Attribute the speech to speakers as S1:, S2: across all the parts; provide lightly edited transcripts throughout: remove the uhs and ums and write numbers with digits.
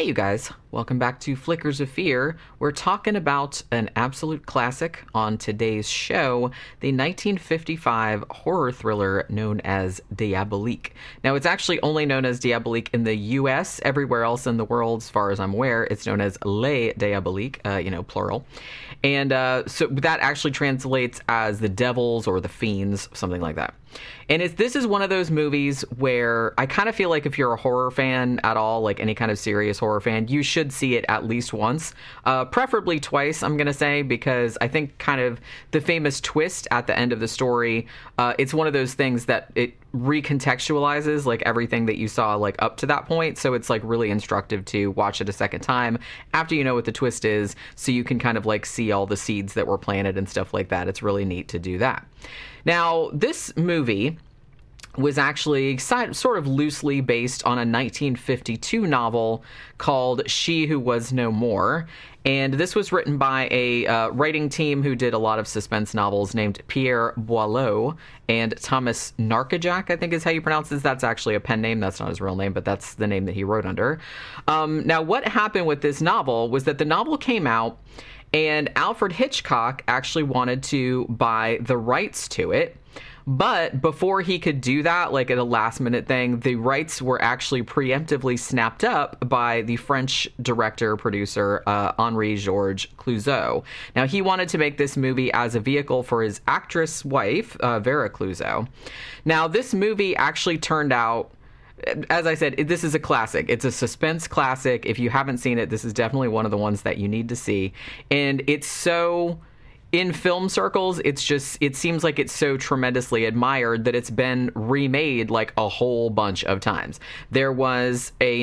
S1: you guys. Welcome back to Flickers of Fear. We're talking about an absolute classic on today's show, the 1955 horror thriller known as Diabolique. Now, it's actually only known as Diabolique in the U.S. Everywhere else in the world, as far as I'm aware, it's known as Les Diaboliques, plural. And so that actually translates as the devils or the fiends, something like that. And this is one of those movies where I kind of feel like if you're a horror fan at all, like any kind of serious horror fan, you should see it at least once, preferably twice, I'm going to say, because I think kind of the famous twist at the end of the story, it's one of those things that it recontextualizes like everything that you saw like up to that point. So it's like really instructive to watch it a second time after you know what the twist is, so you can kind of like see all the seeds that were planted and stuff like that. It's really neat to do that. Now, this movie was actually sort of loosely based on a 1952 novel called She Who Was No More. And this was written by a writing team who did a lot of suspense novels named Pierre Boileau and Thomas Narkajak, I think is how you pronounce this. That's actually a pen name. That's not his real name, but that's the name that he wrote under. Now, what happened with this novel was that the novel came out and Alfred Hitchcock actually wanted to buy the rights to it. But before he could do that, like at a last minute thing, the rights were actually preemptively snapped up by the French producer, Henri-Georges Clouzot. Now, he wanted to make this movie as a vehicle for his actress wife, Vera Clouzot. Now, this movie actually turned out, as I said, this is a classic. It's a suspense classic. If you haven't seen it, this is definitely one of the ones that you need to see. And it's so... in film circles, it seems like it's so tremendously admired that it's been remade like a whole bunch of times. There was a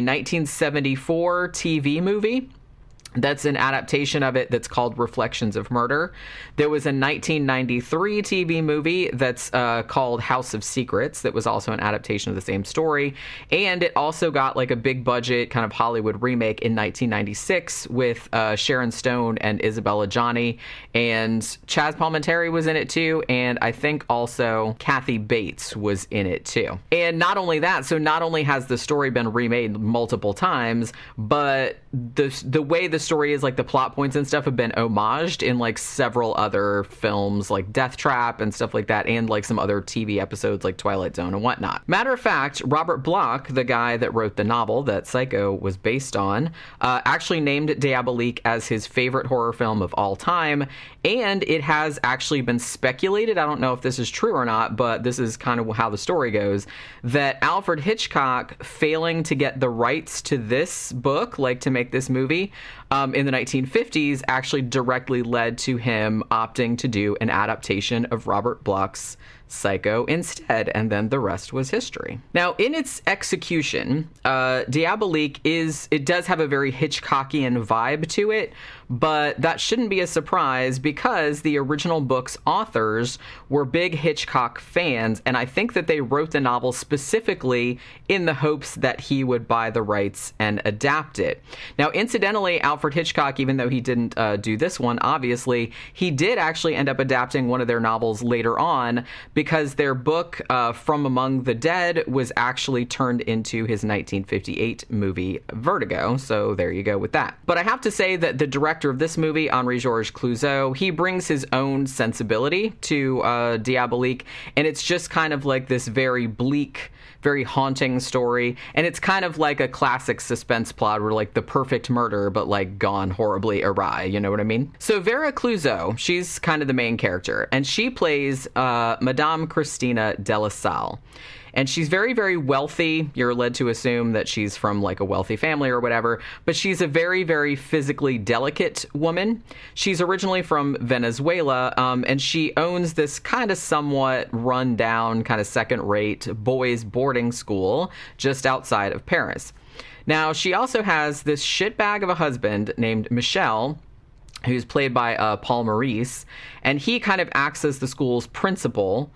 S1: 1974 TV movie that's an adaptation of it that's called Reflections of Murder. There was a 1993 TV movie that's called House of Secrets that was also an adaptation of the same story. And it also got like a big budget kind of Hollywood remake in 1996 with Sharon Stone and Isabella Gianni. And Chaz Palminteri was in it too. And I think also Kathy Bates was in it too. And not only that, so not only has the story been remade multiple times, but the way the story is, like the plot points and stuff, have been homaged in like several other films like Death Trap and stuff like that, and like some other TV episodes like Twilight Zone and whatnot. Matter of fact, Robert Bloch, the guy that wrote the novel that Psycho was based on, actually named Diabolique as his favorite horror film of all time. And it has actually been speculated, I don't know if this is true or not, but this is kind of how the story goes, that Alfred Hitchcock failing to get the rights to this book, like to make this movie, in the 1950s actually directly led to him opting to do an adaptation of Robert Bloch's Psycho instead, and then the rest was history. Now, in its execution, Diabolique does have a very Hitchcockian vibe to it, but that shouldn't be a surprise because the original book's authors were big Hitchcock fans, and I think that they wrote the novel specifically in the hopes that he would buy the rights and adapt it. Now, incidentally, Alfred Hitchcock, even though he didn't do this one, obviously, he did actually end up adapting one of their novels later on, because their book, From Among the Dead, was actually turned into his 1958 movie, Vertigo. So there you go with that. But I have to say that the director of this movie, Henri-Georges Clouzot, he brings his own sensibility to Diabolique, and it's just kind of like this very bleak, very haunting story, and it's kind of like a classic suspense plot where like the perfect murder but like gone horribly awry, you know what I mean? So Vera Clouzot, she's kind of the main character, and she plays Madame Christina de la Salle. And she's very, very wealthy. You're led to assume that she's from like a wealthy family or whatever, but she's a very, very physically delicate woman. She's originally from Venezuela, and she owns this kind of somewhat run-down, kind of second-rate boys' boarding school just outside of Paris. Now, she also has this shitbag of a husband named Michel, who's played by Paul Maurice, and he kind of acts as the school's principal.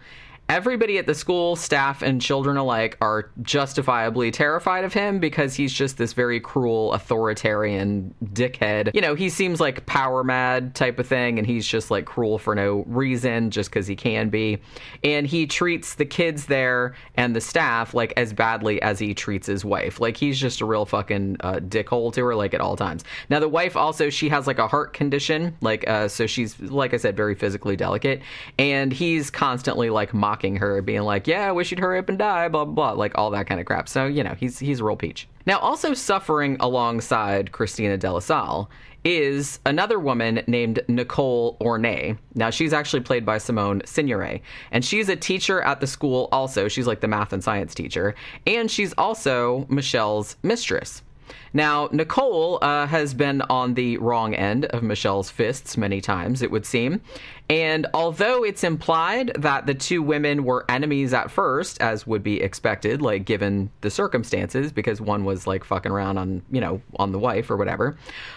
S1: Everybody at the school, staff and children alike, are justifiably terrified of him because he's just this very cruel, authoritarian dickhead. You know, he seems like power mad type of thing, and he's just like cruel for no reason, just because he can be. And he treats the kids there and the staff like as badly as he treats his wife. Like, he's just a real fucking dickhole to her, like, at all times. Now, the wife also, she has like a heart condition, like, so she's, like I said, very physically delicate, and he's constantly like mocking her, being like, yeah, I wish you'd hurry up and die, blah, blah, blah, like all that kind of crap. So, you know, he's a real peach. Now, also suffering alongside Christina de la Salle is another woman named Nicole Ornay. Now, she's actually played by Simone Signoret, and she's a teacher at the school also. She's like the math and science teacher, and she's also Michelle's mistress. Now, Nicole has been on the wrong end of Michelle's fists many times, it would seem. And although it's implied that the two women were enemies at first, as would be expected, like, given the circumstances, because one was, like, fucking around on, you know, on the wife or whatever.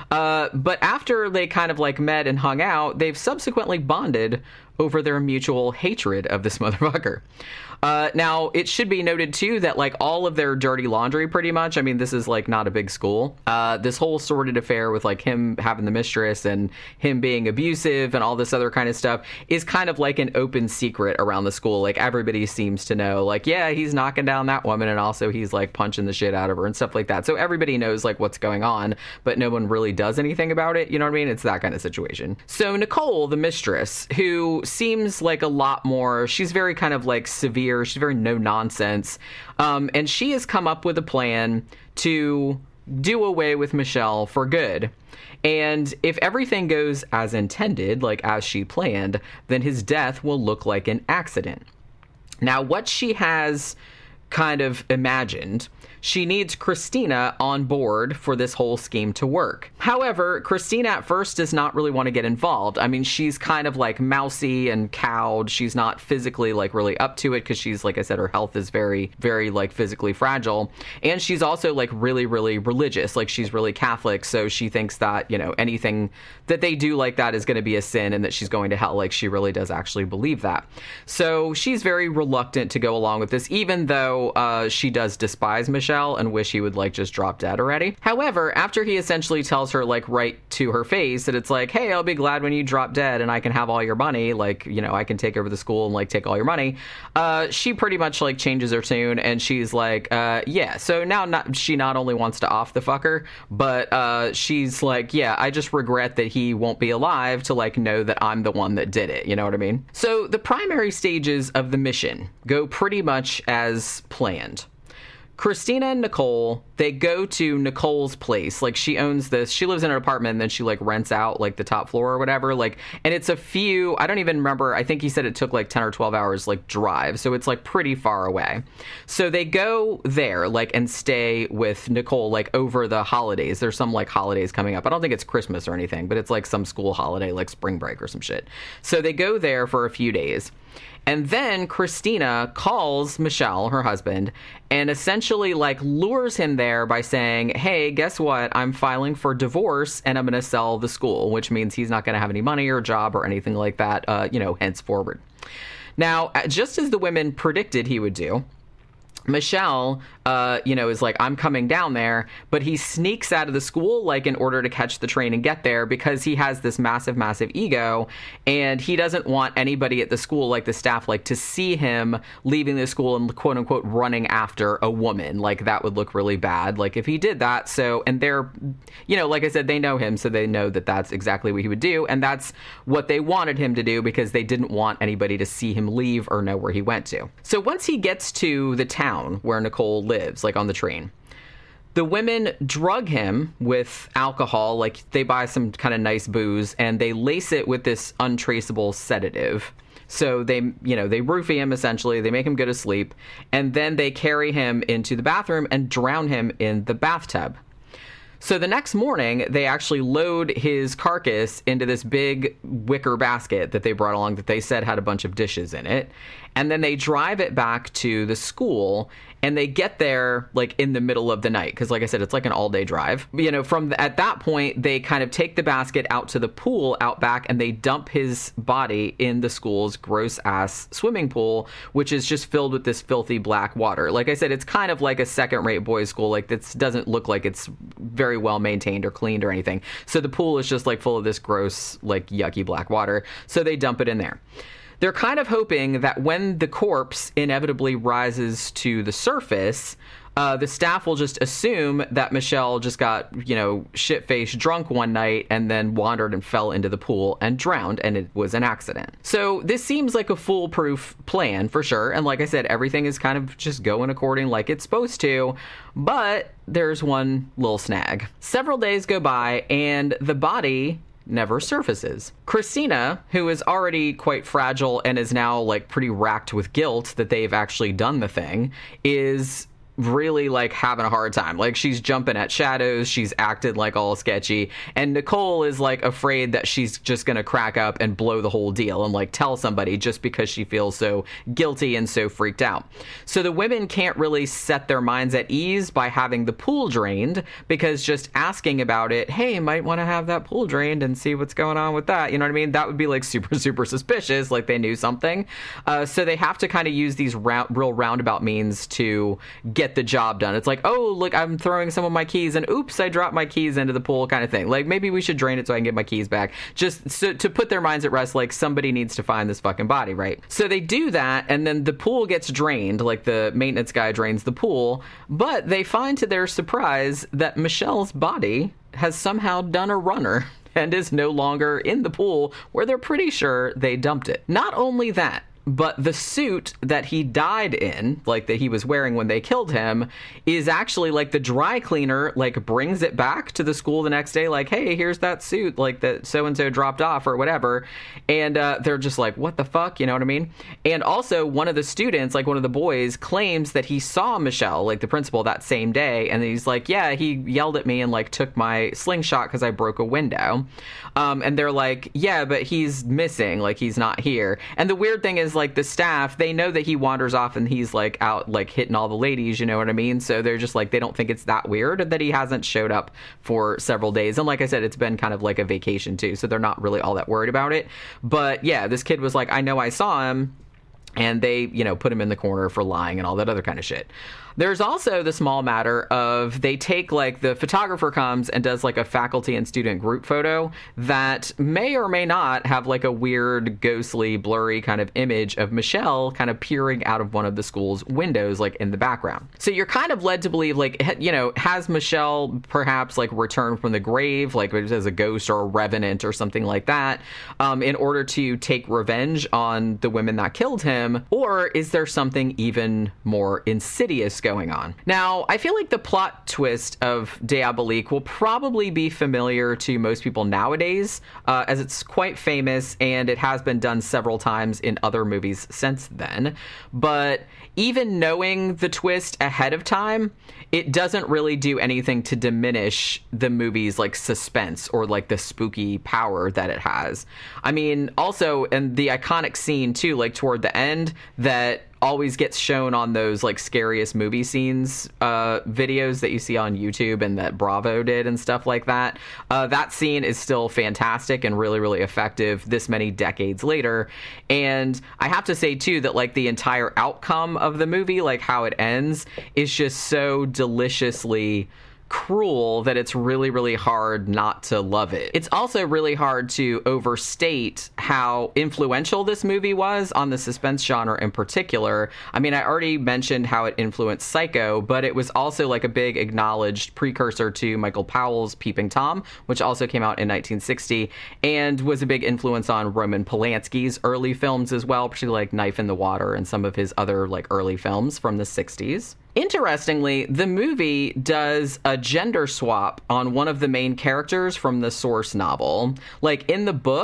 S1: But after they kind of, like, met and hung out, they've subsequently bonded over their mutual hatred of this motherfucker. Now, it should be noted, too, that, like, all of their dirty laundry, pretty much, I mean, this is, like, not a big school. This whole sordid affair with, like, him having the mistress and him being abusive and all this other kind of stuff is kind of like an open secret around the school. Like, everybody seems to know, like, yeah, he's knocking down that woman, and also he's, like, punching the shit out of her and stuff like that. So everybody knows, like, what's going on, but no one really does anything about it. You know what I mean? It's that kind of situation. So Nicole, the mistress, who seems like a lot more, she's very kind of, like, severe. She's very no nonsense. And she has come up with a plan to do away with Michelle for good. And if everything goes as intended, like as she planned, then his death will look like an accident. Now, what she has kind of imagined, she needs Christina on board for this whole scheme to work. However, Christina at first does not really want to get involved. I mean, she's kind of like mousy and cowed. She's not physically like really up to it because she's, like I said, her health is very, very like physically fragile. And she's also like really, really religious. Like, she's really Catholic. So she thinks that, you know, anything that they do like that is going to be a sin and that she's going to hell. Like, she really does actually believe that. So she's very reluctant to go along with this, even though she does despise Michelle and wish he would like just drop dead already. However, after he essentially tells her like right to her face that it's like, hey, I'll be glad when you drop dead and I can have all your money, like, you know, I can take over the school and like take all your money, she pretty much like changes her tune and she's like, yeah, so now she not only wants to off the fucker, but she's like, yeah, I just regret that he won't be alive to like know that I'm the one that did it, you know what I mean? So the primary stages of the mission go pretty much as planned. Christina and Nicole, they go to Nicole's place. Like, she owns this, she lives in an apartment and then she like rents out like the top floor or whatever, like, and it's a few, I don't even remember, I think he said it took like 10 or 12 hours like drive, so it's like pretty far away. So they go there like and stay with Nicole like over the holidays. There's some like holidays coming up. I don't think it's Christmas or anything, but it's like some school holiday, like spring break or some shit. So they go there for a few days. And then Christina calls Michelle, her husband, and essentially like lures him there by saying, hey, guess what? I'm filing for divorce and I'm going to sell the school, which means he's not going to have any money or job or anything like that, you know, henceforward. Now, just as the women predicted he would do, Michelle, you know, is like, I'm coming down there, but he sneaks out of the school, like, in order to catch the train and get there because he has this massive, massive ego, and he doesn't want anybody at the school, like the staff, like, to see him leaving the school and, quote unquote, running after a woman. Like, that would look really bad, like, if he did that. So, and they're, you know, like I said, they know him, so they know that that's exactly what he would do, and that's what they wanted him to do because they didn't want anybody to see him leave or know where he went to. So once he gets to the town where Nicole lives, like on the train, the women drug him with alcohol, like they buy some kind of nice booze and they lace it with this untraceable sedative. So they, you know, they roofie him essentially, they make him go to sleep, and then they carry him into the bathroom and drown him in the bathtub. So the next morning, they actually load his carcass into this big wicker basket that they brought along that they said had a bunch of dishes in it. And then they drive it back to the school. and they get there like in the middle of the night because, like I said, it's like an all-day drive. At that point, they kind of take the basket out to the pool out back, and they dump his body in the school's gross-ass swimming pool, which is just filled with this filthy black water. Like I said, it's kind of like a second-rate boys' school. Like, this doesn't look like it's very well maintained or cleaned or anything. So the pool is just like full of this gross, like yucky black water. So they dump it in there. They're kind of hoping that when the corpse inevitably rises to the surface, the staff will just assume that Michelle just got, shit-faced drunk one night and then wandered and fell into the pool and drowned, and it was an accident. So this seems like a foolproof plan for sure. And like I said, everything is kind of just going according like it's supposed to. But there's one little snag. Several days go by, and the body never surfaces. Christina, who is already quite fragile and is now like pretty racked with guilt that they've actually done the thing, is really like having a hard time. Like, she's jumping at shadows, she's acted like all sketchy, and Nicole is like afraid that she's just gonna crack up and blow the whole deal and like tell somebody just because she feels so guilty and so freaked out. So the women can't really set their minds at ease by having the pool drained, because just asking about it, hey, might want to have that pool drained and see what's going on with that, you know what I mean, that would be like super suspicious, like they knew something. So they have to kind of use these real roundabout means to get the job done. It's like, oh, look, I'm throwing some of my keys and oops, I dropped my keys into the pool, kind of thing. Like, maybe we should drain it so I can get my keys back. Just so to put their minds at rest, like somebody needs to find this fucking body, right? So they do that, and then the pool gets drained, like the maintenance guy drains the pool, but they find to their surprise that Michelle's body has somehow done a runner and is no longer in the pool where they're pretty sure they dumped it. Not only that, but the suit that he died in, like that he was wearing when they killed him, is actually like the dry cleaner like brings it back to the school the next day, like, hey, here's that suit like that so-and-so dropped off or whatever. And they're just like, what the fuck, you know what I mean? And also one of the students, like one of the boys, claims that he saw Michelle, like the principal, that same day, and he's like, yeah, he yelled at me and like took my slingshot because I broke a window. And they're like, yeah, but he's missing, like he's not here. And the weird thing is, like, the staff, they know that he wanders off and he's like out like hitting all the ladies, you know what I mean? So they're just like, they don't think it's that weird that he hasn't showed up for several days. And like I said, it's been kind of like a vacation too, so they're not really all that worried about it. But yeah, this kid was like, I know I saw him, and they, put him in the corner for lying and all that other kind of shit. There's also the small matter of they take, like, the photographer comes and does, like, a faculty and student group photo that may or may not have, like, a weird, ghostly, blurry kind of image of Michelle kind of peering out of one of the school's windows, like, in the background. So you're kind of led to believe, like, has Michelle perhaps, like, returned from the grave, like, as a ghost or a revenant or something like that, in order to take revenge on the women that killed him? Or is there something even more insidious going on? Now, I feel like the plot twist of Diabolique will probably be familiar to most people nowadays, as it's quite famous and it has been done several times in other movies since then. But even knowing the twist ahead of time, it doesn't really do anything to diminish the movie's like suspense or like the spooky power that it has. I mean, also, and the iconic scene too, like toward the end, that always gets shown on those like scariest movie scenes videos that you see on YouTube and that Bravo did and stuff like that. That scene is still fantastic and really, really effective this many decades later. And I have to say too that like the entire outcome of the movie, like how it ends, is just so deliciously cruel that it's really, really hard not to love it. It's also really hard to overstate how influential this movie was on the suspense genre in particular. I mean, I already mentioned how it influenced Psycho, but it was also like a big acknowledged precursor to Michael Powell's Peeping Tom, which also came out in 1960 and was a big influence on Roman Polanski's early films as well, particularly like Knife in the Water and some of his other like early films from the 60s. Interestingly, the movie does a gender swap on one of the main characters from the source novel. Like in the book,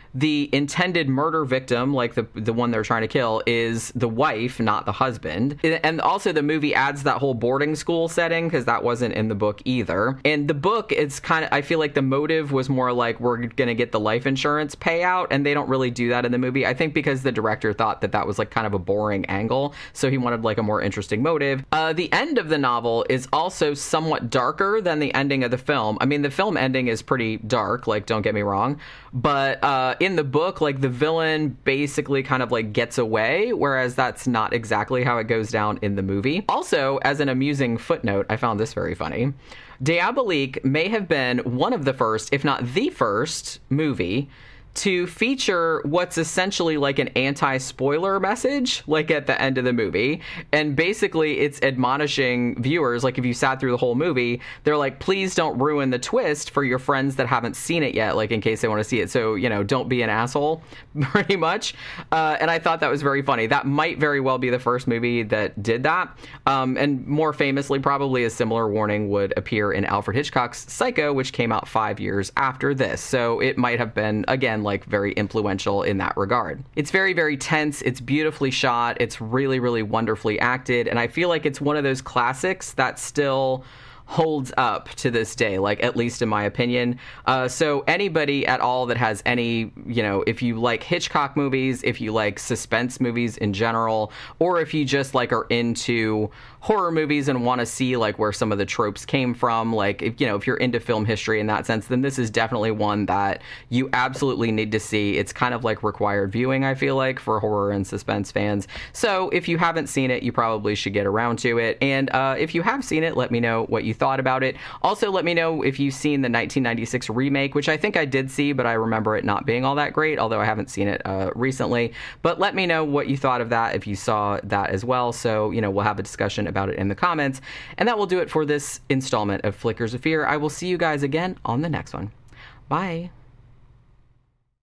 S1: the intended murder victim, like the one they're trying to kill, is the wife, not the husband. And also the movie adds that whole boarding school setting, because that wasn't in the book either. In the book, it's kind of, I feel like the motive was more like, we're going to get the life insurance payout, and they don't really do that in the movie. I think because the director thought that was like kind of a boring angle, so he wanted like a more interesting motive. The end of the novel is also somewhat darker than the ending of the film. I mean, the film ending is pretty dark, like, don't get me wrong, but in the book, like, the villain basically kind of like gets away, whereas that's not exactly how it goes down in the movie. Also, as an amusing footnote, I found this very funny. Diabolique may have been one of the first, if not the first, movie to feature what's essentially like an anti-spoiler message, like at the end of the movie. And basically it's admonishing viewers, like if you sat through the whole movie, they're like, please don't ruin the twist for your friends that haven't seen it yet, like in case they want to see it. So, don't be an asshole, pretty much. And I thought that was very funny. That might very well be the first movie that did that. And more famously, probably a similar warning would appear in Alfred Hitchcock's Psycho, which came out 5 years after this. So it might have been, again, like very influential in that regard. It's very, very tense. It's beautifully shot. It's really, really wonderfully acted. And I feel like it's one of those classics that still holds up to this day, like, at least in my opinion. So anybody at all that has any, if you like Hitchcock movies, if you like suspense movies in general, or if you just like are into horror movies and want to see like where some of the tropes came from, like, if you're into film history in that sense, then this is definitely one that you absolutely need to see. It's kind of like required viewing, I feel like, for horror and suspense fans. So if you haven't seen it, you probably should get around to it. And if you have seen it, let me know what you thought about it. Also, let me know if you've seen the 1996 remake, which I think I did see, but I remember it not being all that great, although I haven't seen it recently. But let me know what you thought of that if you saw that as well. So, we'll have a discussion about it in the comments. And that will do it for this installment of Flickers of Fear. I will see you guys again on the next one. Bye.